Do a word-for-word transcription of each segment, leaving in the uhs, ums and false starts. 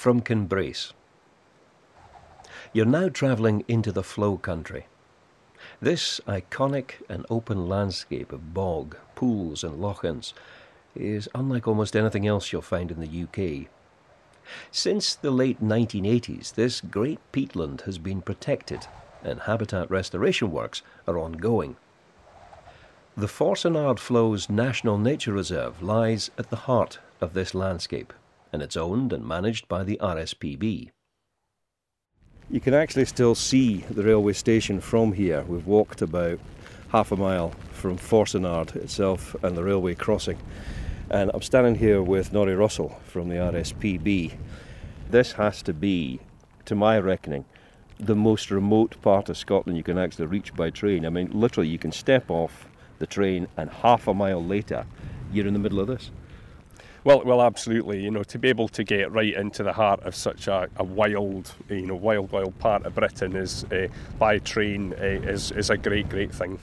from Kinbrace. You're now travelling into the flow country. This iconic and open landscape of bog, pools and lochans is unlike almost anything else you'll find in the U K. Since the late nineteen eighties, this great peatland has been protected and habitat restoration works are ongoing. The Forcenard Flows National Nature Reserve lies at the heart of this landscape, and it's owned and managed by the R S P B. You can actually still see the railway station from here. We've walked about half a mile from Forcenard itself and the railway crossing. And I'm standing here with Norrie Russell from the R S P B. This has to be, to my reckoning, the most remote part of Scotland you can actually reach by train. I mean, literally, you can step off the train and half a mile later, you're in the middle of this. Well, well, absolutely. You know, to be able to get right into the heart of such a, a wild, you know, wild, wild part of Britain is uh, by train uh, is is a great, great thing.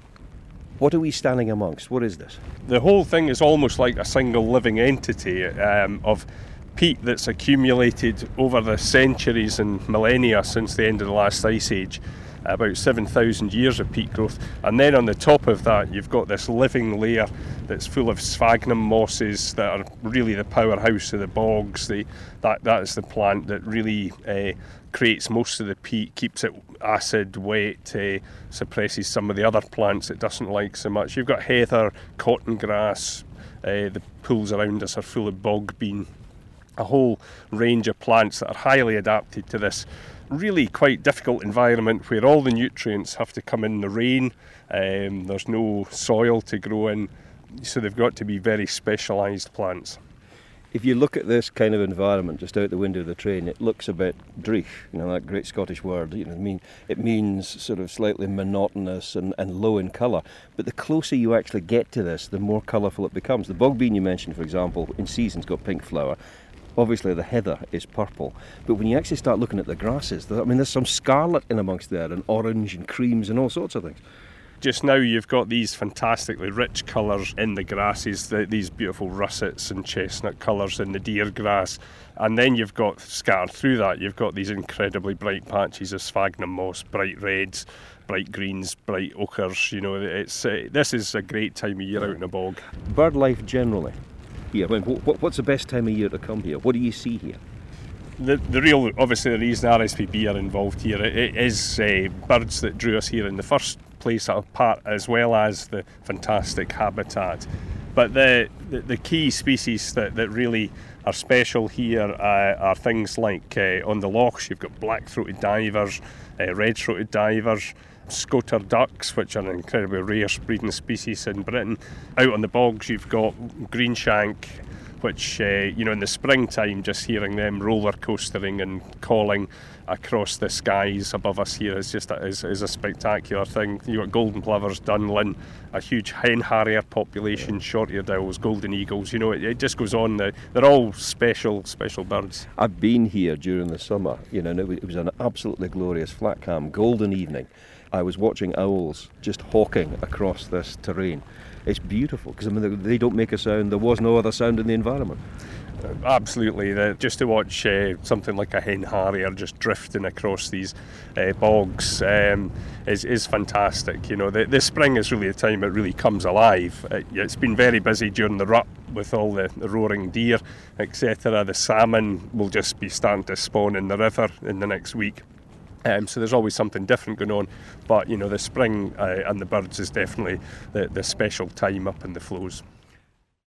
What are we standing amongst? What is this? The whole thing is almost like a single living entity um, of peat that's accumulated over the centuries and millennia since the end of the last ice age. About seven thousand years of peat growth, and then on the top of that you've got this living layer that's full of sphagnum mosses that are really the powerhouse of the bogs. The, that, that is the plant that really uh, creates most of the peat, keeps it acid, wet, uh, suppresses some of the other plants it doesn't like so much. You've got heather, cotton grass, uh, the pools around us are full of bog bean, a whole range of plants that are highly adapted to this really quite difficult environment where all the nutrients have to come in the rain. Um, there's no soil to grow in, so they've got to be very specialised plants. If you look at this kind of environment just out the window of the train, it looks a bit dreich, you know, that great Scottish word. You know, I mean, it means sort of slightly monotonous and, and low in colour. But the closer you actually get to this, the more colourful it becomes. The bog bean you mentioned, for example, in season's got pink flower. Obviously the heather is purple, but when you actually start looking at the grasses, I mean, there's some scarlet in amongst there, and orange and creams and all sorts of things. Just now you've got these fantastically rich colours in the grasses, the, these beautiful russets and chestnut colours in the deer grass, and then you've got scattered through that, you've got these incredibly bright patches of sphagnum moss, bright reds, bright greens, bright ochres. You know, it's uh, this is a great time of year out in a bog. Bird life generally here, when, what, what's the best time of year to come here? What do you see here? The, the real, obviously the reason R S P B are involved here, it, it is uh, birds that drew us here in the first place apart, as well as the fantastic habitat. But the, the, the key species that, that really are special here uh, are things like uh, on the lochs you've got black-throated divers, uh, red-throated divers, scoter ducks, which are an incredibly rare breeding species in Britain. Out on the bogs you've got greenshank, which, uh, you know, in the springtime, just hearing them roller coastering and calling across the skies above us here is just a, is, is a spectacular thing. You've got golden plovers, dunlin, a huge hen harrier population, short-eared owls, golden eagles. You know, it, it just goes on. They're all special, special birds. I've been here during the summer, you know, and it was an absolutely glorious flat calm, golden evening. I was watching owls just hawking across this terrain. It's beautiful because, I mean, they don't make a sound. There was no other sound in the environment. Absolutely. The, just to watch uh, something like a hen harrier just drifting across these uh, bogs um, is, is fantastic. You know, the, the spring is really the time it really comes alive. It, it's been very busy during the rut with all the, the roaring deer, et cetera. The salmon will just be starting to spawn in the river in the next week. Um, so there's always something different going on, but you know, the spring uh, and the birds is definitely the, the special time up in the flows.